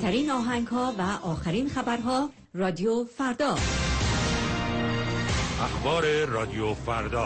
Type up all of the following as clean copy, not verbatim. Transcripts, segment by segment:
بهترین آهنگ‌ها و آخرین خبرها. رادیو فردا. اخبار رادیو فردا.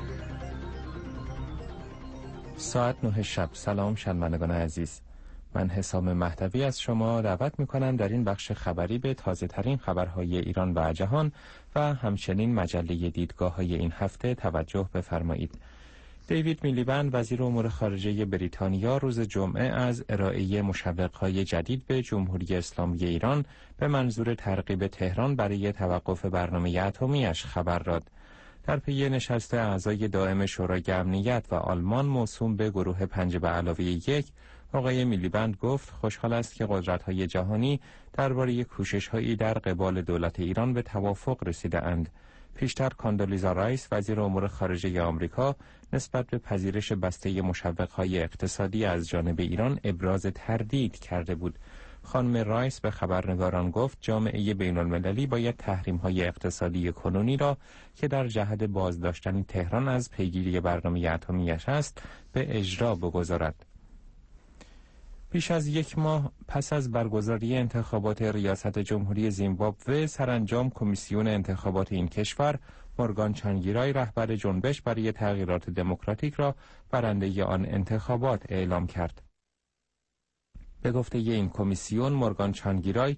ساعت 9 شب. سلام شنوندگان عزیز. من حسام مهدوی از شما دعوت می‌کنم در این بخش خبری به تازه‌ترین خبرهای ایران و جهان و همچنین مجله دیدگاه‌های این هفته توجه بفرمایید. دیوید میلیبند وزیر امور خارجه بریتانیا روز جمعه از ارائه مشوق‌های جدید به جمهوری اسلامی ایران به منظور ترغیب تهران برای توقف برنامه اتمی‌اش خبر داد. در پی نشست اعضای دائم شورای امنیت و آلمان موسوم به گروه 5+1 آقای میلیبند گفت خوشحال است که قدرت‌های جهانی درباره کوشش‌هایی در قبال دولت ایران به توافق رسیده‌اند. پیشتر کاندولیزا رایس وزیر امور خارجه آمریکا نسبت به پذیرش بسته مشوق‌های اقتصادی از جانب ایران ابراز تردید کرده بود. خانم رایس به خبرنگاران گفت جامعه بین‌المللی باید تحریم‌های اقتصادی کنونی را که در جهت بازداشتن تهران از پیگیری برنامه اتمی‌اش است به اجرا بگذارد. بیش از یک ماه پس از برگزاری انتخابات ریاست جمهوری زیمبابوه، سرانجام کمیسیون انتخابات این کشور مورگان چانگیرای رهبر جنبش برای تغییرات دموکراتیک را برنده آن انتخابات اعلام کرد. به گفته این کمیسیون مورگان چانگیرای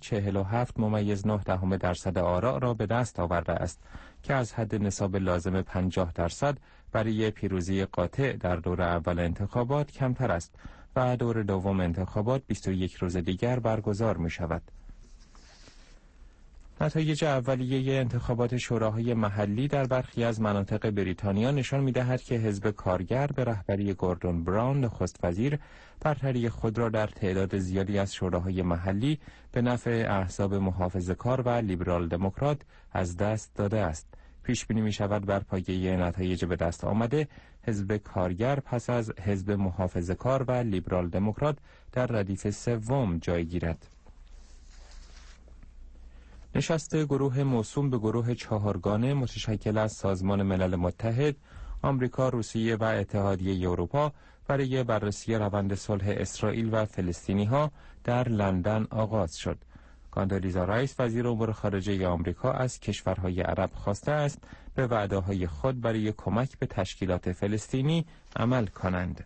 47.9% آرا را به دست آورده است که از حد نصاب لازم 50% برای پیروزی قاطع در دور اول انتخابات کمتر است و دور دوم انتخابات 21 روز دیگر برگزار می شود. نتایج اولیه انتخابات شوراهای محلی در برخی از مناطق بریتانیا نشان می دهد که حزب کارگر به رهبری گوردون براون نخست وزیر برتری خود را در تعداد زیادی از شوراهای محلی به نفع احزاب محافظه‌کار و لیبرال دموکرات از دست داده است. پیش بینی می شود بر پایه نتایج به دست آمده حزب کارگر پس از حزب محافظه‌کار و لیبرال دموکرات در ردیف سوم جای گیرد. نشست گروه موسوم به گروه چهارگانه متشکل از سازمان ملل متحد، آمریکا، روسیه و اتحادیه اروپا برای بررسی روند صلح اسرائیل و فلسطینی‌ها در لندن آغاز شد. کاندولیزا رایس وزیر امور خارجه آمریکا از کشورهای عرب خواسته است به وعده‌های خود برای کمک به تشکیلات فلسطینی عمل کنند.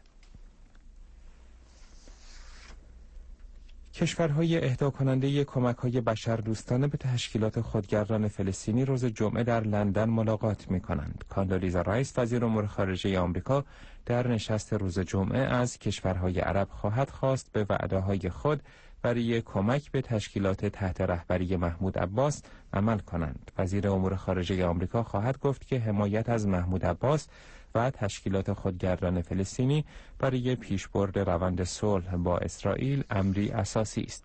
کشورهای اهدا کننده کمک‌های بشردوستانه به تشکیلات خودگردان فلسطینی روز جمعه در لندن ملاقات می‌کنند. کاندولیزا رایس وزیر امور خارجه آمریکا در نشست روز جمعه از کشورهای عرب خواهد خواست به وعده‌های خود برای کمک به تشکیلات تحت رهبری محمود عباس عمل کنند. وزیر امور خارجه آمریکا خواهد گفت که حمایت از محمود عباس و تشکیلات خودگردان فلسطینی برای پیشبرد روند صلح با اسرائیل امری اساسی است.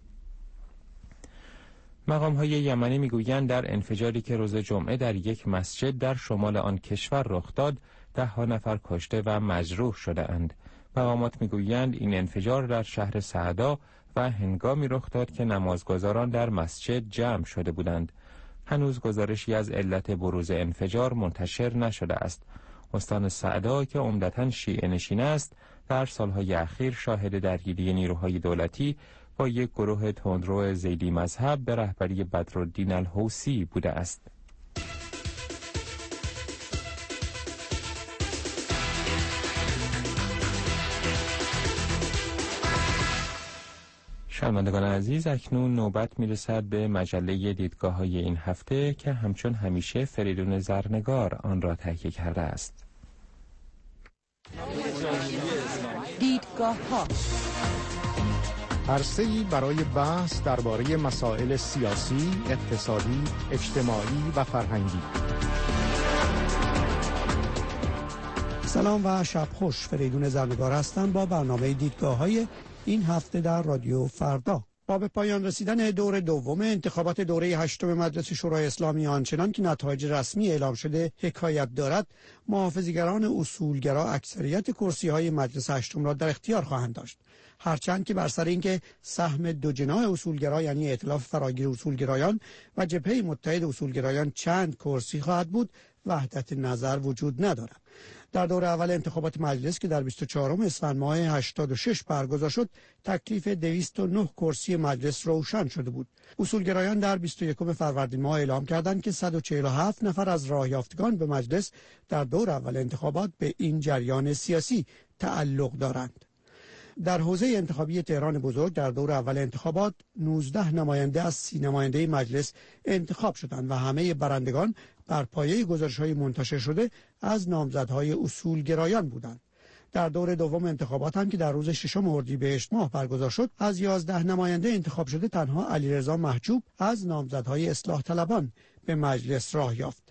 مقام‌های یمنی می‌گویند در انفجاری که روز جمعه در یک مسجد در شمال آن کشور رخ داد، 10 نفر کشته و مجروح شده اند. مقامات می‌گویند این انفجار در شهر سعدا و هنگامی رخ داد که نمازگزاران در مسجد جمع شده بودند. هنوز گزارشی از علت بروز انفجار منتشر نشده است. استان سعدا که عمدتاً شیعه نشین است، در سالهای اخیر شاهد درگیری نیروهای دولتی با یک گروه تندرو زیدی مذهب به رهبری بدرالدین الحوثی بوده است. شنوندگان عزیز، اکنون نوبت میرسد به مجله دیدگاه‌های این هفته که همچون همیشه فریدون زرنگار آن را تهیه کرده است. دیدگاه‌ها عرصه‌ای برای بحث درباره مسائل سیاسی، اقتصادی، اجتماعی و فرهنگی. سلام و شب خوش. فریدون زرنگار هستم با برنامه دیدگاه‌های این هفته در رادیو فردا. با به پایان رسیدن دور دوم انتخابات دوره 8 مجلس شورای اسلامی آنچنان که نتایج رسمی اعلام شده حکایت دارد، محافظه‌گران اصولگرا اکثریت کرسی‌های مجلس 8 را در اختیار خواهند داشت. هرچند که بر سر اینکه سهم دو جناح اصولگرا یعنی ائتلاف فراگیر اصولگرایان و جبهه متحد اصولگرایان چند کرسی خواهد بود وحدت نظر وجود ندارد. در دور اول انتخابات مجلس که در 24 اسفند ماه 86 برگزار شد، تکلیف 209 کرسی مجلس روشن شده بود. اصولگرایان در 21 فروردین ماه اعلام کردند که 147 نفر از راه یافتگان به مجلس در دور اول انتخابات به این جریان سیاسی تعلق دارند. در حوزه انتخابی تهران بزرگ در دور اول انتخابات 19 نماینده از 30 نماینده مجلس انتخاب شدند و همه برندگان بر پایه گزارش‌های منتشر شده از نامزدهای اصولگرایان بودند. در دور دوم انتخابات هم که در روز 6 اردیبهشت ماه برگزار شد، از 11 نماینده انتخاب شده تنها علیرضا محجوب از نامزدهای اصلاح طلبان به مجلس راه یافت.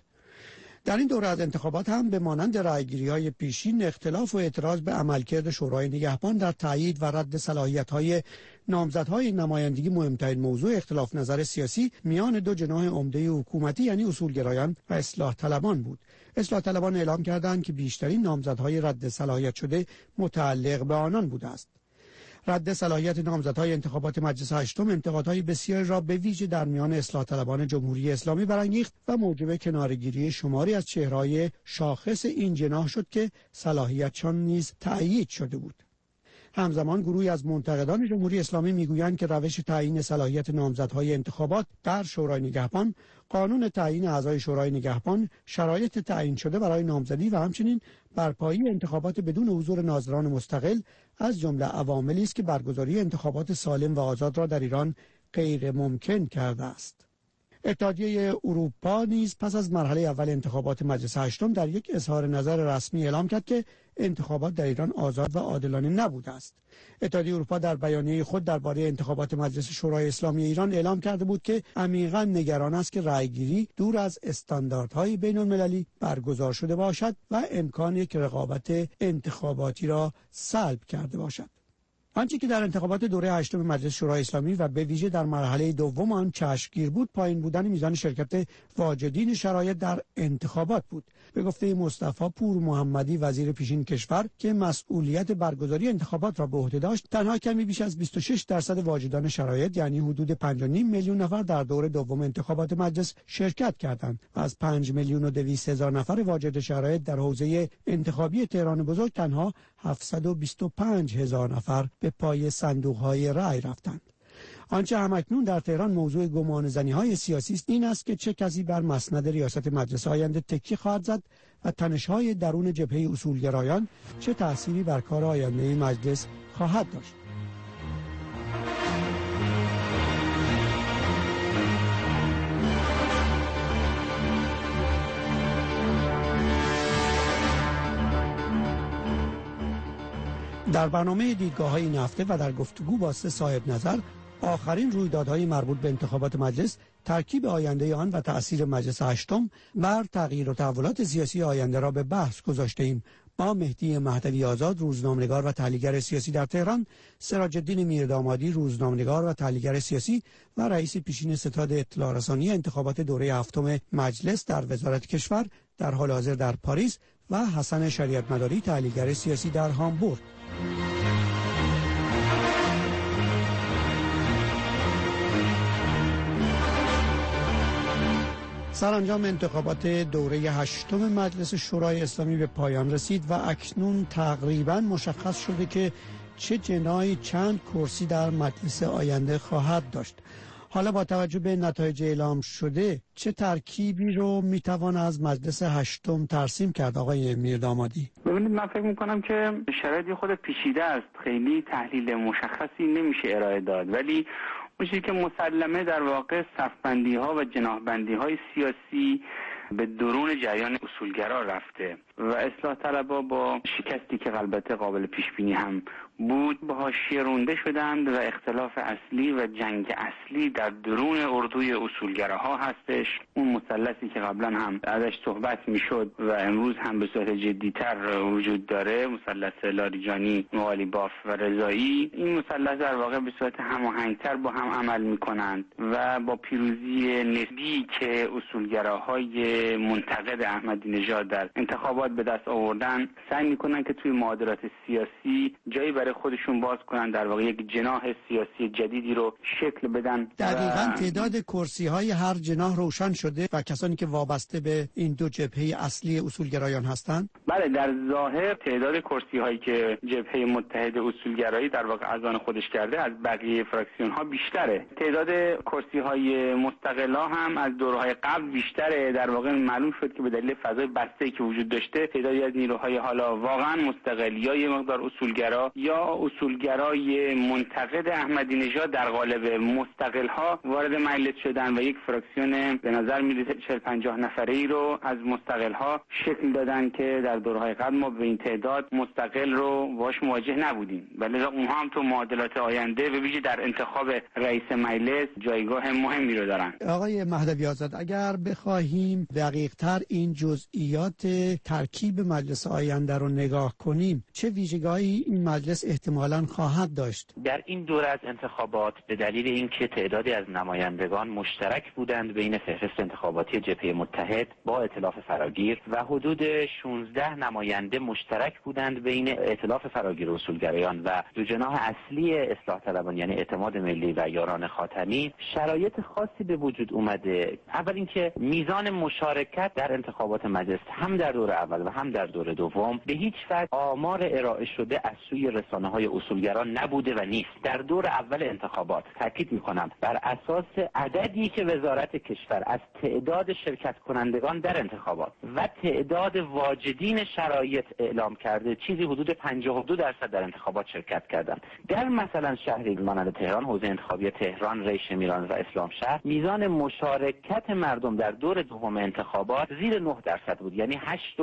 در این دوره از انتخابات هم به مانند رأیگیری‌های پیشین اختلاف و اعتراض به عملکرد شورای نگهبان در تایید و رد صلاحیت‌های نامزدهای نمایندگی مهمترین موضوع اختلاف نظر سیاسی میان دو جناح عمده حکومتی یعنی اصولگرایان و اصلاح طلبان بود. اصلاح طلبان اعلام کردند که بیشترین نامزدهای رد صلاحیت شده متعلق به آنان بوده است. رد صلاحیت نامزدهای انتخابات مجلس هشتم انتقادهای بسیاری را به ویژه در میان اصلاح طلبان جمهوری اسلامی برانگیخت و موجب کناره‌گیری شماری از چهره‌های شاخص این جناح شد که صلاحیتشان نیز تأیید شده بود. همزمان گروهی از منتقدان جمهوری اسلامی میگویند که روش تعیین صلاحیت نامزدهای انتخابات در شورای نگهبان، قانون تعیین اعضای شورای نگهبان، شرایط تعیین شده برای نامزدی و همچنین برپایی انتخابات بدون حضور ناظران مستقل از جمله عواملی است که برگزاری انتخابات سالم و آزاد را در ایران غیر ممکن کرده است. اتحادیه اروپا نیز پس از مرحله اول انتخابات مجلس هشتم در یک اظهار نظر رسمی اعلام کرد که انتخابات در ایران آزاد و عادلانه نبوده است. اتحادیه اروپا در بیانیه خود درباره انتخابات مجلس شورای اسلامی ایران اعلام کرده بود که عمیقاً نگران است که رأیگیری دور از استانداردهای بین‌المللی برگزار شده باشد و امکان یک رقابت انتخاباتی را سلب کرده باشد. آنچه که در انتخابات دوره هشتم مجلس شورای اسلامی و به ویژه در مرحله دوم آن چشمگیر بود، پایین بودن میزان شرکت واجدین شرایط در انتخابات بود. به گفته مصطفی پور محمدی وزیر پیشین کشور که مسئولیت برگزاری انتخابات را به عهده داشت، تنها کمی بیش از 26% واجدان شرایط یعنی حدود 5.5 میلیون نفر در دور دوم انتخابات مجلس شرکت کردند و از 5,200,000 نفر واجد شرایط در حوزه انتخابی تهران بزرگ تنها 725,000 نفر به پای صندوق‌های رأی رفتند. آنچه همکنون در تهران موضوع گمانه‌زنی‌های سیاسی است این است که چه کسی بر مسند ریاست مجلس آینده تکیه خواهد زد و تنش‌های درون جبهه اصولگرایان چه تأثیری بر کار آینده مجلس خواهد داشت. در برنامه دیدگاه‌های این هفته و در گفتگو با 3 صاحب نظر آخرین رویدادهای مربوط به انتخابات مجلس، ترکیب آینده آن و تأثیر مجلس هشتم بر تغییر و تحولات سیاسی آینده را به بحث گذاشته‌ایم. با مهدی مهدوی آزاد، روزنامه‌نگار و تحلیلگر سیاسی در تهران، سراج الدین میردامادی، روزنامه‌نگار و تحلیلگر سیاسی و رئیس پیشین ستاد اطلاع رسانی انتخابات دوره هفتم مجلس در وزارت کشور در حال حاضر در پاریس و حسن شریعت‌مداری، تحلیلگر سیاسی در هامبورگ. سرانجام انتخابات دوره هشتم مجلس شورای اسلامی به پایان رسید و اکنون تقریباً مشخص شده که چه جناحی چند کرسی در مجلس آینده خواهد داشت. حالا با توجه به نتایج اعلام شده چه ترکیبی رو میتوان از مجلس هشتم ترسیم کرد آقای میردامادی؟ ببینید، من فکر میکنم که شرایط خود پیچیده است، خیلی تحلیل مشخصی نمیشه ارائه داد، ولی اون چیزی که مسلمه در واقع صفبندی ها و جناح بندی های سیاسی به درون جریان اصولگرا رفته و اصلاح طلبها با شکستی که البته قابل پیش بینی هم بود به حاشیه رانده شدند و اختلاف اصلی و جنگ اصلی در درون اردوی اصولگراها هستش. اون مثلثی که قبلا هم ازش صحبت میشد و امروز هم به صورت جدی‌تر وجود داره، مثلث لاریجانی، مغالیباف و رضایی، این مثلث در واقع به صورت هماهنگتر با هم عمل میکنند و با پیروزی نسبی که اصولگراهای منتقد احمدی نژاد در انتخابات به دست آوردن، سعی میکنن که توی معادلات سیاسی جایی برای برای خودشون باز کنن، در واقع یک جناح سیاسی جدیدی رو شکل بدن. دقیقاً تعداد کرسی‌های هر جناح روشن شده و کسانی که وابسته به این دو جبهه اصلی اصولگرایان هستند؟ بله، در ظاهر تعداد کرسی‌هایی که جبهه متحد اصولگرایی در واقع از آن خودش کرده از بقیه فراکسیون‌ها بیشتره. تعداد کرسی‌های مستقل‌ها هم از دوره‌های قبل بیشتره. در واقع معلوم شد که به دلیل فضای بسته‌ای که وجود داشته، تعدادی از نیروهای حالا واقعا مستقل یا یه مقدار اصولگرا یا اصولگرای منتقد احمدی نژاد در قالب مستقل‌ها وارد مجلس شدن و یک فراکسیون به نظر می‌رسه 40-50 نفره‌ای رو از مستقل‌ها شکل دادن که در دوره‌های قبل ما به این تعداد مستقل رو باهاش مواجه نبودیم. ولی اونها هم تو معادلات آینده به ویژه در انتخاب رئیس مجلس جایگاه مهمی رو دارن. آقای مهدوی آزاد، اگر بخواهیم دقیق‌تر این جزئیات ترکیب مجلس آینده رو نگاه کنیم، چه ویژگی‌هایی این مجلس احتمالاً خواهد داشت؟ در این دوره از انتخابات به دلیل اینکه تعدادی از نمایندگان مشترک بودند بین فهرست انتخاباتی جبهه متحد با ائتلاف فراگیر و حدود 16 نماینده مشترک بودند بین ائتلاف فراگیر و اصولگرایان و دو جناح اصلی اصلاح طلبان یعنی اعتماد ملی و یاران خاتمی، شرایط خاصی به وجود اومده. اول اینکه میزان مشارکت در انتخابات مجلس هم در دور اول و هم در دور دوم به هیچ وجه آمار ارائه شده از سوی رسانه‌های اصولگران نبوده و نیست. در دور اول انتخابات تاکید می‌کنم بر اساس عددی که وزارت کشور از تعداد شرکت کنندگان در انتخابات و تعداد واجدین شرایط اعلام کرده، چیزی حدود 52% در انتخابات شرکت کردند. در مثلا شهری مانند تهران، حوزه انتخابی تهران، ری شمیران و اسلام شهر، میزان مشارکت مردم در دور دوم انتخابات زیر 9% بود، یعنی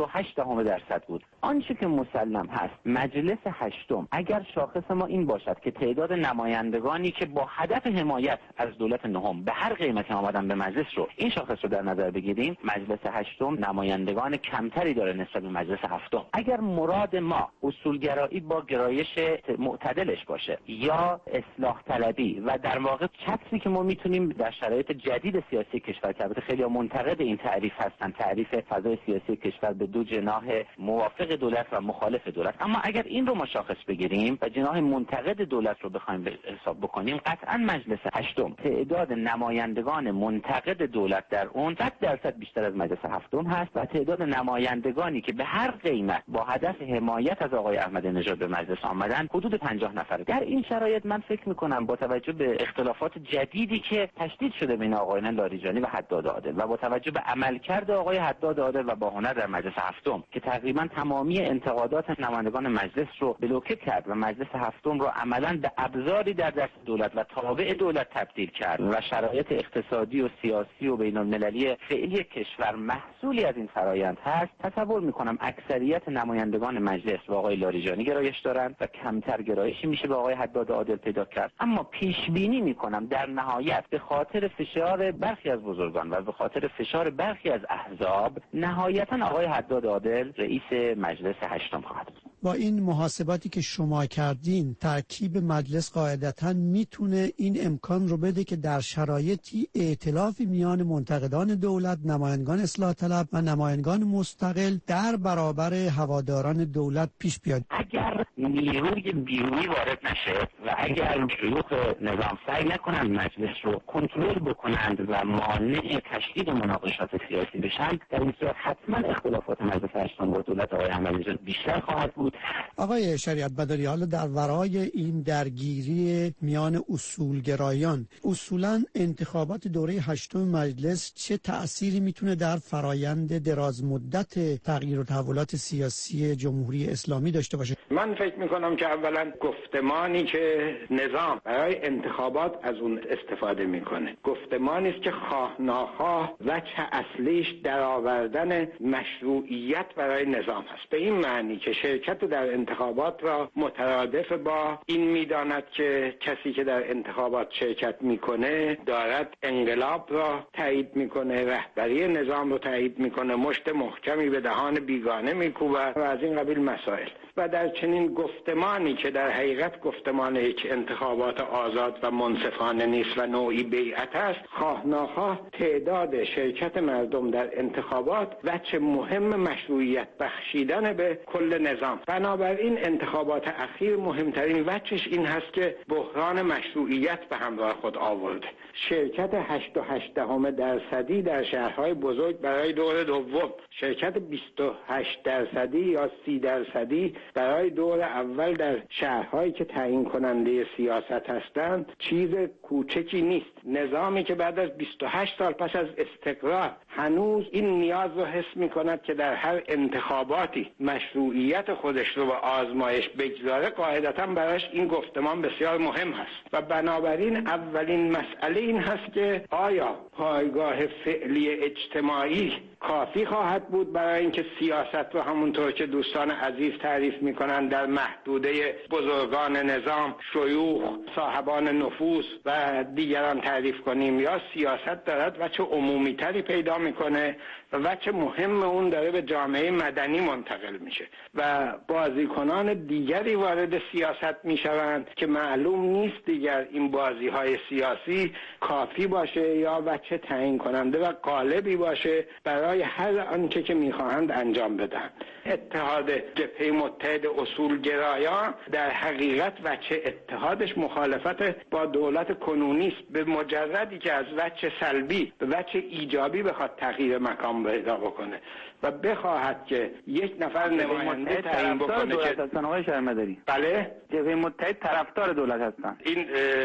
8.8% بود. آنچه که مسلم هست، مجلس هشتم اگر شاخص ما این باشد که تعداد نمایندگانی که با هدف حمایت از دولت نهم به هر قیمتی آمدن به مجلس رو، این شاخص رو در نظر بگیریم، مجلس هشتم نمایندگان کمتری داره نسبت به مجلس هفتم. اگر مراد ما اصولگرایی با گرایش معتدلش باشه یا اصلاح طلبی و در واقع چتری که ما میتونیم در شرایط جدید سیاسی کشور، که البته خیلی منتقد این تعریف هستن، تعریف فضای سیاسی کشور به دو جناح موافق دولت و مخالف دولت، اما اگر این رو مشخص بگیریم و جناح منتقد دولت رو بخوایم به حساب بکنیم، قطعا مجلس هشتم تعداد نمایندگان منتقد دولت در اون 100% بیشتر از مجلس هفتم هست و تعداد نمایندگانی که به هر قیمت با هدف حمایت از آقای احمدی نژاد به مجلس آمدن حدود 50 نفره. در این شرایط من فکر میکنم با توجه به اختلافات جدیدی که تشدید شده بین آقایان لاریجانی و حداد عادل و با توجه به عملکرد آقای حداد عادل و با هنر در مجلس هفتم که تقریبا تمامی انتقادات نمایندگان مجلس رو بلوکه کرد و مجلس هفتم رو عملاً به ابزاری در دست دولت و تابع دولت تبدیل کرد و شرایط اقتصادی و سیاسی و بین المللی فعلی کشور محصولی از این فرایند هست، تصور میکنم اکثریت نمایندگان مجلس با آقای لاریجانی گرایش دارند و کمتر گرایشی میشه به آقای حداد عادل پیدا کرد. اما پیش بینی میکنم در نهایت به خاطر فشار برخی از بزرگان و به خاطر فشار برخی از احزاب نهایتا آقای حداد عادل رئیس مجلس هشتم خواهد بود. با این محاسباتی که شما کردین، ترکیب مجلس قاعدتاً میتونه این امکان رو بده که در شرایطی ائتلافی میان منتقدان دولت، نمایندگان اصلاح طلب و نمایندگان مستقل در برابر هواداران دولت پیش بیاد. اگر نیروی بیرونی وارد نشه و اگر شیوخ نظام سعی نکنند مجلس رو کنترل بکنند و مانع تشدید مناقشات سیاسی بشن، در این صورت حتما اختلافات مجلس هشتم با دولت آقای احمدی نژاد بیشتر خواهد بود. آقای شریعت بدری، حالا در ورای این درگیری میان اصولگرایان، اصولا انتخابات دوره هشتم مجلس چه تأثیری میتونه در فرایند دراز مدت تغییر و تحولات سیاسی جمهوری اسلامی داشته باشه؟ من فکر میکنم که اولا گفتمانی که نظام برای انتخابات از اون استفاده میکنه گفتمانی است که خواه ناخواه وجه اصلیش درآوردن مشروعیت برای نظام هست، به این معنی که شرکت در انتخابات را مترادف با این میداند که کسی که در انتخابات شرکت میکنه دارد انقلاب را تایید میکنه، رهبری نظام رو تایید میکنه، مشت محکمی به دهان بیگانه میکوبد و از این قبیل مسائل. و در چنین گفتمانی که در حقیقت گفتمان یک انتخابات آزاد و منصفانه نیست و نوعی بیعت است، خواه ناخواه تعداد شرکت مردم در انتخابات وجه مهم مشروعیت بخشیدن به کل نظام. بنابراین انتخابات اخیر مهمترین وجهش این هست که بحران مشروعیت به همراه خود آورده. شرکت 8.8% در شهرهای بزرگ برای دور دوم، شرکت 28% یا 30% برای دور اول در شهرهایی که تعیین کننده سیاست هستند چیز کوچکی نیست. نظامی که بعد از 28 سال پس از استقرار هنوز این نیاز رو حس می کند که در هر انتخاباتی مشروعیت خودش رو به آزمایش بگذاره، قاعدتاً براش این گفتمان بسیار مهم هست. و بنابراین اولین مسئله این هست که آیا پایگاه فعلی اجتماعی کافی خواهد بود برای اینکه سیاست رو همونطور که دوستان عزیز تعریف میکنن در محدوده بزرگان نظام، شیوخ، صاحبان نفوذ و دیگران تعریف کنیم، یا سیاست دارد وجه عمومی تری پیدا میکنه و وجه مهم اون داره به جامعه مدنی منتقل میشه و بازیکنان دیگری وارد سیاست میشوند که معلوم نیست دیگر این بازی های سیاسی کافی باشه یا وجه تعیین کننده و غالبی باشه برای هر آنچه که میخواهند انجام بدن. اتحاد جبهه متحد اصولگرایان در حقیقت وجه اتحادش مخالفت با دولت کنونی است. به مجردی که از وجه سلبی به وجه ایجابی بخواد تغییر مکان پیدا بکنه و بخواهد که یک نفر نماینده تعیین بکنه که هستن آقای شهرمداری. بله، جبهه متحد طرفدار دولت هستن. این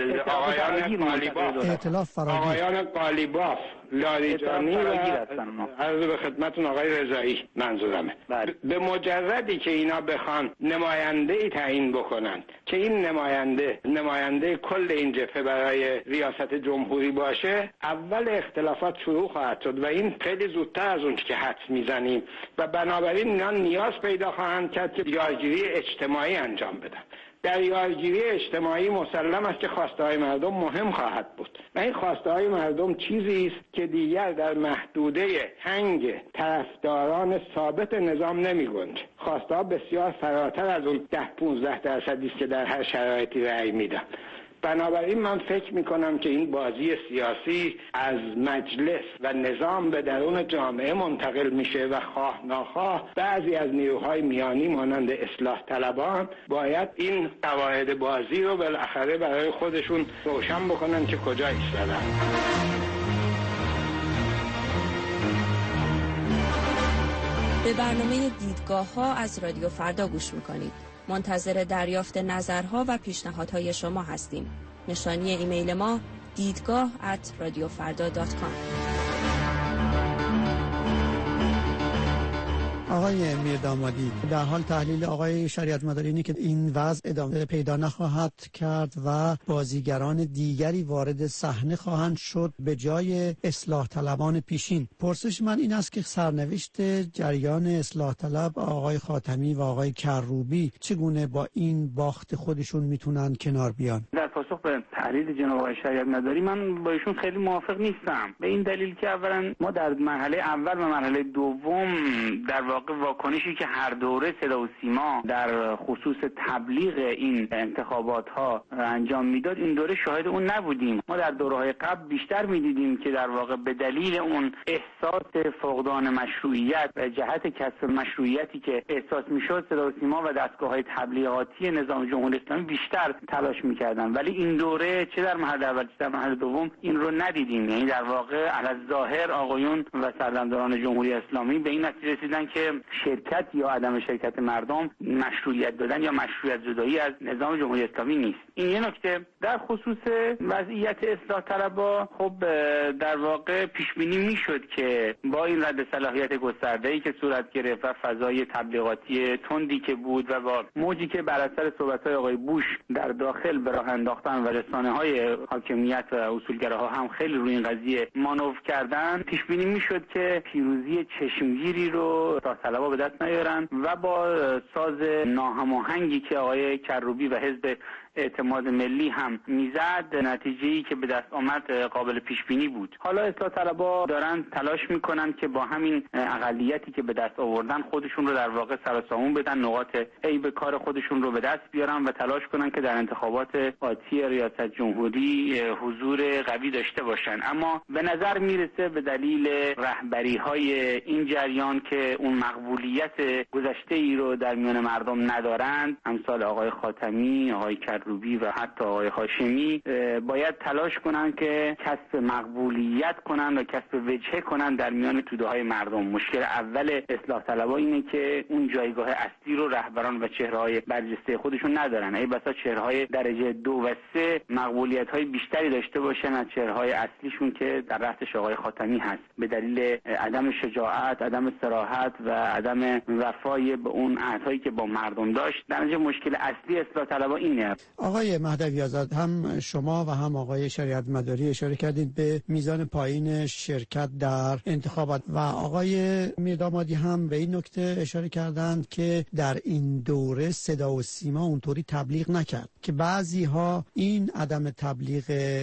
آقایان قالیباف، لاریجانی و عرض به خدمتون آقای رضایی منظورمه. به مجردی که اینا بخوان نماینده ای تعیین بکنن که این نماینده کل این جبهه برای ریاست جمهوری باشه، اول اختلافات شروع خواهد شد و این خیلی زودتر از اون که حدس میزنیم و بنابراین اینا نیاز پیدا خواهند کرد که یارگیری اجتماعی انجام بدن. در یارگیری اجتماعی مسلم است که خواسته‌های مردم مهم خواهد بود و این خواسته‌های مردم چیزی است که دیگر در محدوده تنگ طرفداران ثابت نظام نمی‌گنجه. خواسته‌ها بسیار فراتر از اون 10-15% است که در هر شرایطی رأی میدن. بنابراین من فکر میکنم که این بازی سیاسی از مجلس و نظام به درون جامعه منتقل میشه و خواه ناخواه بعضی از نیروهای میانی مانند اصلاح طلبان باید این قواعد بازی رو بالاخره برای خودشون روشن بکنن که کجا ایستادن. به برنامه دیدگاه‌ها از رادیو فردا گوش میکنید. منتظر دریافت نظرها و پیشنهادهای شما هستیم. نشانی ایمیل ما دیدگاه@radiofarda.com. آقای میردامادی، در حال تحلیل آقای شریعت مداری اینه که این وضع ادامه پیدا نخواهد کرد و بازیگران دیگری وارد صحنه خواهند شد به جای اصلاح طلبان پیشین. پرسش من این است که سرنوشت جریان اصلاح طلب آقای خاتمی و آقای کروبی چگونه با این باخت خودشون میتونن کنار بیان؟ در پاسخ به تحلیل جناب آقای شریعت مداری من با ایشون خیلی موافق نیستم، به این دلیل که اولا ما در مرحله اول و مرحله دوم در واقع واکنشی که هر دوره صدا و سیما در خصوص تبلیغ این انتخابات ها انجام میداد، این دوره شاهد اون نبودیم. ما در دوره‌های قبل بیشتر میدیدیم که در واقع به دلیل اون احساس فقدان مشروعیت و جهت کسب مشروعیتی که احساس میشد، صدا و سیما و دستگاه‌های تبلیغاتی نظام جمهوری اسلامی بیشتر تلاش میکردن، ولی این دوره چه در مرحله اول چه در مرحله دوم این رو ندیدیم. یعنی در واقع علی الظاهر آقایون و سردمداران جمهوری اسلامی به این نتیجه رسیدن که شرکت یا عدم شرکت مردم مشروعیت دادن یا مشروعیت زدایی از نظام جمهوری اسلامی نیست. این یه نکته. در خصوص وضعیت اصلاح طلبها، خب در واقع پیش بینی میشد که با این رد صلاحیت گسترده‌ای که صورت گرفت و فضای تبلیغاتی تندی که بود و با موجی که بر اثر صحبت‌های آقای بوش در داخل به راه انداختن و رسانه‌های حاکمیت و اصولگراها هم خیلی روی این قضیه مانور کردن، پیش بینی میشد که پیروزی چشمگیری رو اصلاح طلبها به دست نیارن و با ساز ناهماهنگی که آقای کروبی و حزب اعتماد ملی هم میزد، نتیجه‌ای که به دست آمد قابل پیش بینی بود. حالا اصلاح طلبها دارن تلاش میکنن که با همین اقلیتی که به دست آوردن خودشون رو در واقع سر و سامون بدن، نقاط عیب کار خودشون رو به دست بیارن و تلاش کنن که در انتخابات آتی ریاست جمهوری حضور قوی داشته باشن. اما به نظر میرسه به دلیل رهبری‌های این جریان که اون مقبولیت گذشته‌ای رو در میان مردم ندارند، امثال آقای خاتمی، آقای کروبی و حتی آقای هاشمی، باید تلاش کنن که کسب مقبولیت کنن و کسب وجهه کنن در میان توده‌های مردم. مشکل اول اصلاح طلبها اینه که اون جایگاه اصلی رو رهبران و چهره‌های برجسته خودشون ندارن. ای بسا چهره‌های درجه 2 و 3 مقبولیت‌های بیشتری داشته باشن از چهره‌های اصلیشون که در رأسش آقای خاتمی هست، به دلیل عدم شجاعت، عدم صراحت و عدم وفای به اون عهدهایی که با مردم داشت. در نتیجه مشکل اصلی اصلاح طلبها اینه. آقای مهدوی آزاد، هم شما و هم آقای شریعت مداری اشاره کردید به میزان پایین شرکت در انتخابات و آقای میردامادی هم به این نکته اشاره کردند که در این دوره صدا و سیما اونطوری تبلیغ نکرد که بعضی ها این عدم تبلیغ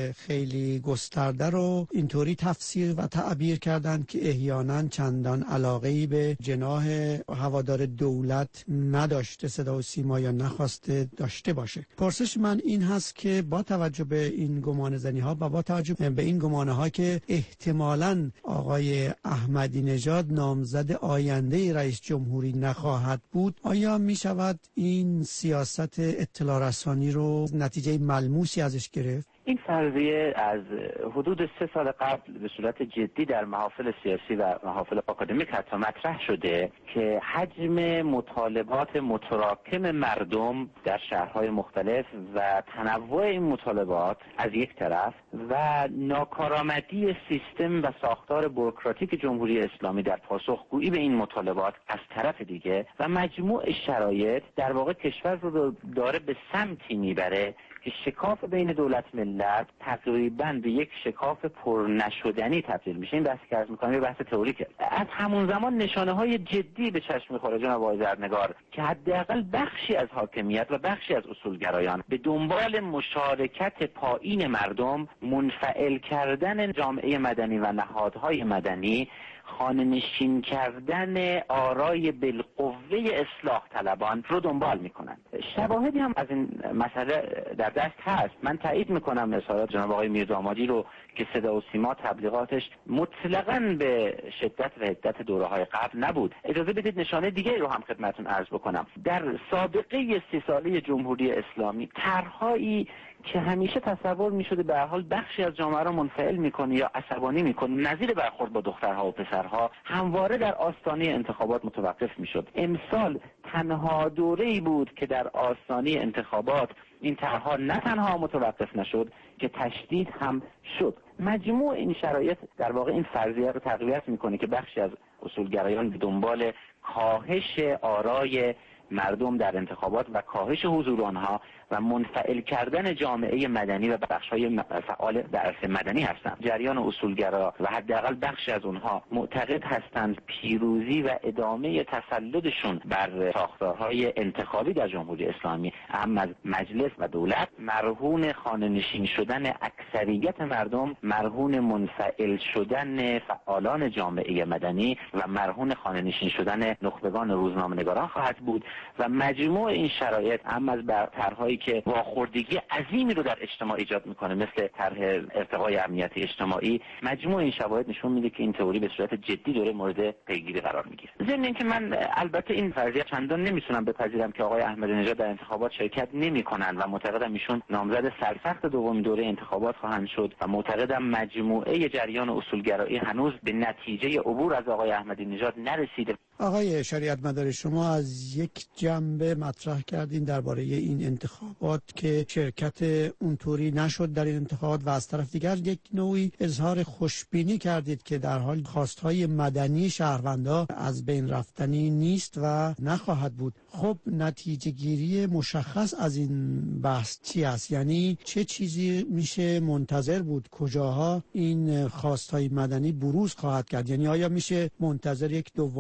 خیلی گسترده رو اینطوری تفسیر و تعبیر کردند که احیانا چندان علاقه‌ای به جناح هوادار دولت نداشته صدا و سیما یا نخواسته داشته باشه. پرسش من این هست که با توجه به این گمان زنی ها و با توجه به این گمانه ها که احتمالاً آقای احمدی نژاد نامزد آینده رئیس جمهوری نخواهد بود، آیا می شود این سیاست اطلاع رسانی رو نتیجه ملموسی ازش گرفت؟ این فرضیه از حدود 3 سال قبل به صورت جدی در محافل سیاسی و محافل آکادمیک حتی مطرح شده که حجم مطالبات متراکم مردم در شهرهای مختلف و تنوع این مطالبات از یک طرف و ناکارآمدی سیستم و ساختار بوروکراتیک جمهوری اسلامی در پاسخگویی به این مطالبات از طرف دیگه و مجموع شرایط در واقع کشور رو داره به سمتی میبره که شکاف بین دولت ملت تقریباً به یک شکاف پرنشدنی تبدیل میشه. این بحثی که عرض می‌کنم یه بحث تئوریکه. از همون زمان نشانه‌های جدی به چشم می‌خوره جناب آقای زرنگار که حداقل بخشی از حاکمیت و بخشی از اصولگرایان به دنبال مشارکت پایین مردم، منفعل کردن جامعه مدنی و نهادهای مدنی، خانه‌نشین کردن آرای بالقوه اصلاح طلبان رو دنبال میکنن. شواهدی هم از این مسئله در دست هست. من تایید میکنم اظهارات جناب آقای میردامادی رو که صدا و سیما تبلیغاتش مطلقاً به شدت و حدت دوره‌های قبل نبود. اجازه بدید نشانه دیگه رو هم خدمتتون عرض بکنم. در سابقه 30 ساله جمهوری اسلامی طرح‌هایی که همیشه تصور می‌شده به هر حال بخشی از جامعه را منفعل می‌کنه یا عصبانی می‌کنه، نظیر برخورد با دخترها و پسرها، همواره در آستانه انتخابات متوقف می‌شد. امسال تنها دوره‌ای بود که در آستانه انتخابات این طرح‌ها نه تنها متوقف نشد که تشدید هم شد. مجموع این شرایط در واقع این فرضیه رو تقویت می‌کنه که بخشی از اصولگرایان به دنبال کاهش آرای مردم در انتخابات و کاهش حضور آنها و منفعل کردن جامعه مدنی و بخش‌های فعال در عرصه مدنی هستند. جریان اصولگرا و حداقل بخشی از اونها معتقد هستند پیروزی و ادامه تسلطشون بر ساختارهای انتخابی در جمهوری اسلامی، اهم از مجلس و دولت، مرهون خانه‌نشین شدن اکثریت مردم، مرهون منفعل شدن فعالان جامعه مدنی و مرهون خانه‌نشین شدن نخبگان روزنامه‌نگاران خواهد بود و مجموع این شرایط هم از طرح‌هایی که واخوردگی عظیمی رو در اجتماع ایجاد میکنه مثل طرح ارتقای امنیت اجتماعی، مجموع این شواهد نشون میده که این تئوری به صورت جدی داره مورد پیگیری قرار میگیره. ضمن اینکه من البته این فرضیه چندان نمیتونم بپذیرم که آقای احمدی نژاد در انتخابات شرکت نمیکنن و معتقدم ایشون نامزد سرسخت دومین دوره انتخابات خواهند شد و معتقدم مجموعه جریان اصولگرایی هنوز به نتیجه عبور از آقای احمدی نژاد نرسیده. آقای شریعت مداری، شما از یک جنبه مطرح کردین درباره این انتخابات که شرکت اونطوری نشد در این انتخابات و از طرف دیگر یک نوعی اظهار خوشبینی کردید که در حال خواستهای مدنی شهروندا از بین رفتنی نیست و نخواهد بود. خب نتیجه گیری مشخص از این بحث چی است؟ یعنی چه چیزی میشه منتظر بود؟ کجاها این خواستهای مدنی بروز خواهد کرد؟ یعنی آیا میشه منتظر یک دوم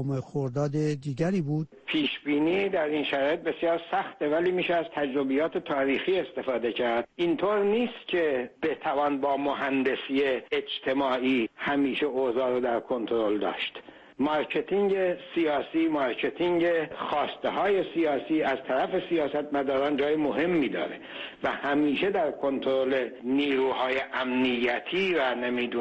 خرداد دیگری بود؟ پیشبینی در این شرایط بسیار سخته، ولی میشه از تجربیات تاریخی استفاده کرد. اینطور نیست که بتوان با مهندسی اجتماعی همیشه اوضاع رو در کنترل داشت. مارکتینگ سیاسی، مارکتینگ خواسته های سیاسی از طرف سیاستمداران جای مهمی داره و همیشه در کنترل نیروهای امنیتی و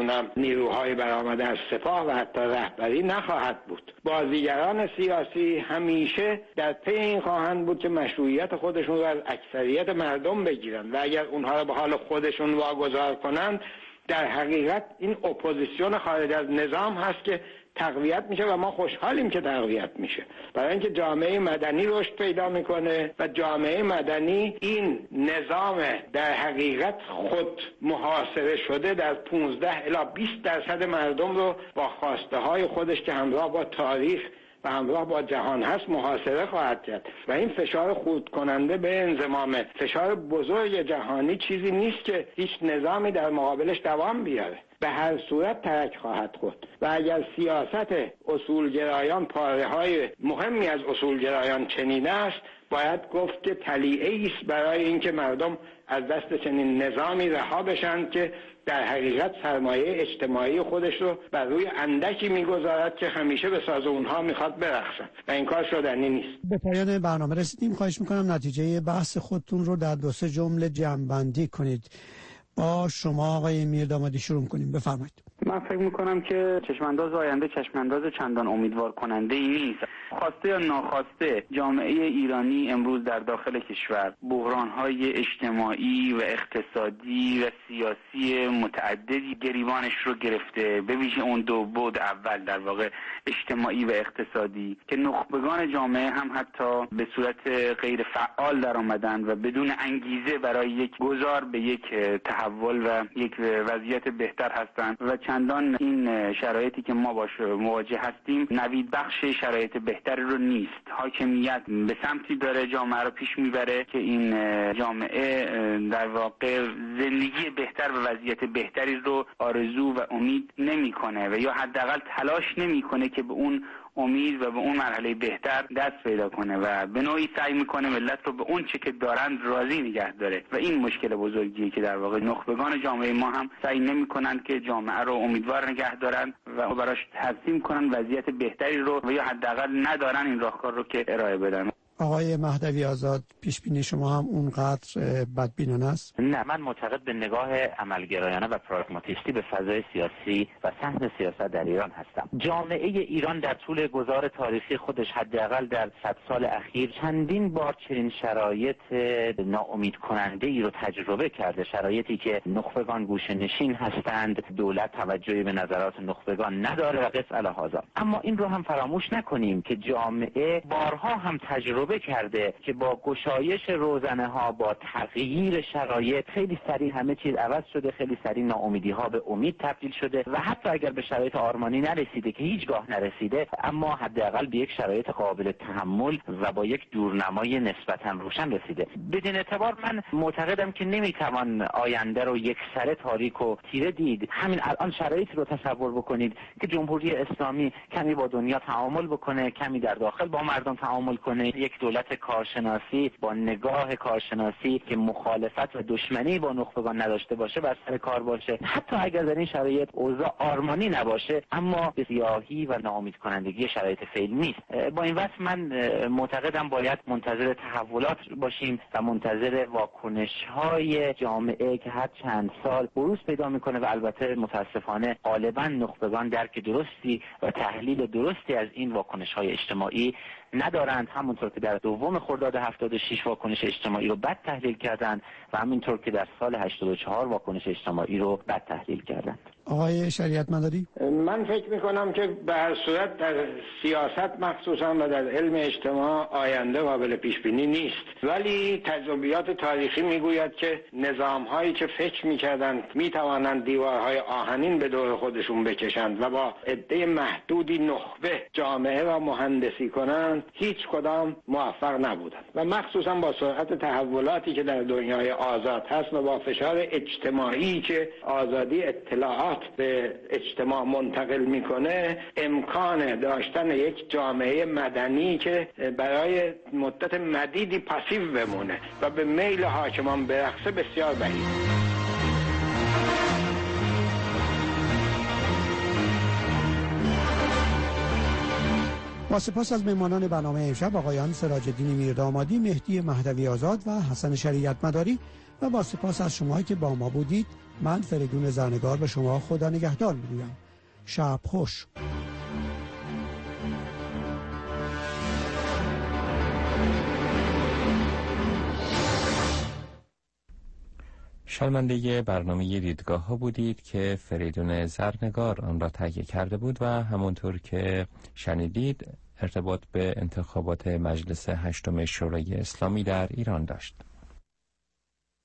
نیروهای برآمده از سپاه و حتی رهبری نخواهد بود. بازیگران سیاسی همیشه در پی این خواهند بود که مشروعیت خودشون رو از اکثریت مردم بگیرن و اگر اونها رو به حال خودشون واگذار کنند، در حقیقت این اپوزیسیون خارج از نظام هست که تقویت میشه و ما خوشحالیم که تقویت میشه، برای اینکه جامعه مدنی رشد پیدا میکنه و جامعه مدنی این نظام در حقیقت خود محاصره شده در 15 الی 20% مردم رو با خواسته های خودش که همراه با تاریخ و همراه با جهان هست محاصره خواهد کرد و این فشار خرد کننده به انضمام فشار بزرگ جهانی چیزی نیست که هیچ نظامی در مقابلش دوام بیاره. به هر صورت ترک خواهد خورد و اگر سیاست اصولگرایان پاره‌های مهمی از اصولگرایان چنین است، باید گفت که طلیعه‌ای است برای اینکه مردم از دست چنین نظامی رها بشن که در حقیقت سرمایه اجتماعی خودش رو بر روی اندکی میگذارد که همیشه به ساز اونها میخواد برقصن و این کار شدنی نیست. به پایان برنامه رسیدیم. خواهش میکنم نتیجه بحث خودتون رو در 2-3 جمله جمع‌بندی کنید. با شما آقای میردامادی شروع کنیم. بفرمایید. من فکر میکنم که چشمانداز آینده چشمانداز چندان امیدوار کننده ای نیست. خواسته یا ناخواسته جامعه ایرانی امروز در داخل کشور بحران‌های اجتماعی و اقتصادی و سیاسی متعددی گریبانش رو گرفته، به ویژه اون دو بعد اول در واقع اجتماعی و اقتصادی که نخبگان جامعه هم حتی به صورت غیر فعال در آمدن و بدون انگیزه برای یک گذار به یک تحول و یک وضعیت بهتر هستند و چندان این شرایطی که ما باش مواجه هستیم نوید بخش شرایط بهتری رو نیست. حاکمیت به سمتی داره جامعه رو پیش میبره که این جامعه در واقع زندگی بهتر و وضعیت بهتری رو آرزو و امید نمیکنه و یا حداقل تلاش نمیکنه که به اون امید و به اون مرحله بهتر دست پیدا کنه و به نوعی سعی میکنه ملت رو به اون چه که دارند راضی نگه داره و این مشکل بزرگیه که در واقع نخبگان جامعه ما هم سعی نمیکنن که جامعه رو امیدوار نگه دارن و براش ترسیم کنن وضعیت بهتری رو و یا حداقل ندارن این راهکار رو که ارائه بدن. آقای مهدوی آزاد، پیش بینی شما هم اونقدر بدبینانه است؟ نه، من معتقد به نگاه عملگرایانه و پراگماتیستی به فضای سیاسی و سهم سیاست در ایران هستم. جامعه ایران در طول گذار تاریخی خودش حداقل در 100 سال اخیر چندین بار چنین شرایط ناامید کننده ای رو تجربه کرده، شرایطی که نخبگان گوشه‌نشین هستند، دولت توجهی به نظرات نخبگان نداره و قص الهذا. اما این رو هم فراموش نکنیم که جامعه بارها هم تجربه کرده که با گشایش روزنه ها، با تغییر شرایط خیلی سریع همه چیز عوض شده، خیلی سریع ناامیدی ها به امید تبدیل شده و حتی اگر به شرایط آرمانی نرسیده که هیچگاه نرسیده، اما حداقل به یک شرایط قابل تحمل و با یک دورنمای نسبتا روشن رسیده. بدین اعتبار من معتقدم که نمیتوان آینده رو یک سره تاریک و تیره دید. همین الان شرایطی رو تصور بکنید که جمهوری اسلامی کمی با دنیا تعامل بکنه، کمی در داخل با مردم تعامل کنه، یک دولت کارشناسی با نگاه کارشناسی که مخالفت و دشمنی با نخبگان نداشته باشه بر سر کار باشه. حتی اگر در این شرایط اوضاع آرمانی نباشه، اما سیاهی و ناامید کنندگی شرایط فعلی نیست. با این وصف من معتقدم باید منتظر تحولات باشیم و منتظر واکنش‌های جامعه که هر چند سال بروز پیدا میکنه و البته متاسفانه غالبا نخبگان درک درستی و تحلیل درستی از این واکنش‌های اجتماعی ندارند. همونطور که در دوم خرداد 76 واکنش اجتماعی رو بد تحلیل کردند و همینطور که در سال 84 واکنش اجتماعی رو بد تحلیل کردند. آقای شریعت مداری، من فکر میکنم که به هر صورت در سیاست مخصوصا و در علم اجتماع آینده قابل پیش بینی نیست، ولی تجربیات تاریخی میگوید که نظام هایی که فکر میکردند میتوانند دیوارهای آهنین به دور خودشون بکشند و با عده محدودی نخبه جامعه را مهندسی کنند، هیچ کدام موفق نبودند و مخصوصا با سرعت تحولاتی که در دنیای آزاد هست و با فشار اجتماعی که آزادی اطلاعات به اجتماع منتقل میکنه، امکان داشتن یک جامعه مدنی که برای مدت مدیدی پاسیو بمونه و به میل حاکمان برقصه بسیار بعید. با سپاس از مهمانان برنامه امشب آقایان سراج الدین میردامادی، مهدی مهدوی آزاد و حسن شریعت مداری، و با سپاس از شما که با ما بودید. من فریدون زرنگار به شما خدا نگهدار میگویم. شب خوش. شرمنده برنامه دیدگاه ها بودید که فریدون زرنگار آن را تهیه کرده بود و همونطور که شنیدید ارتباط به انتخابات مجلس هشتم شورای اسلامی در ایران داشت.